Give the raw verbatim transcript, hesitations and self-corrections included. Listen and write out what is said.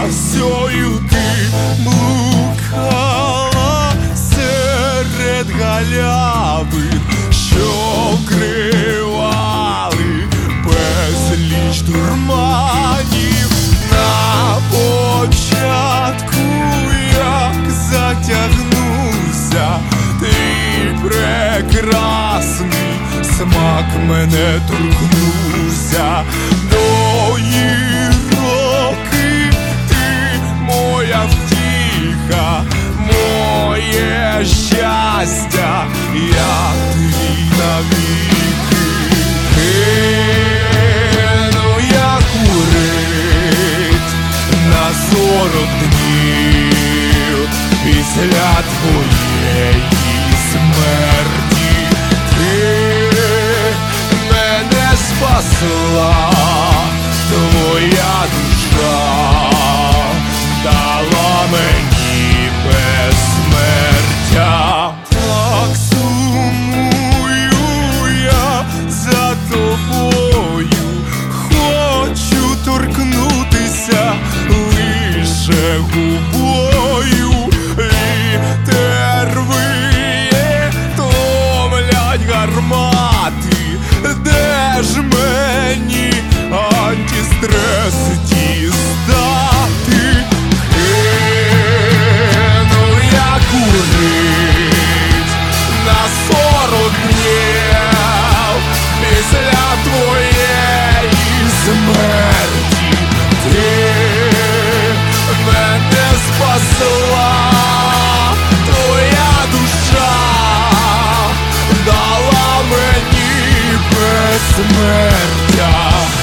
красою ти блукала серед галявин, що вкривали безліч дурманів. На початку, як затягнувся твій прекрасний смак, мене торкнувся. Довгі роки ти моя втіха, моє щастя, я твій навіки. Кину я курить на сорок днів після твоєї смерті. Ти мене спасла, твоя душа дала мені безсмертя. Так сумую я за тобою, хочу торкнутися лише губою. Вітер виє, томлять гармати, де ж мені антистрес дістати? Кину я курить на сорок днів після твоєї смерті. Ти мене спасла, твоя душа дала мені безсмертя.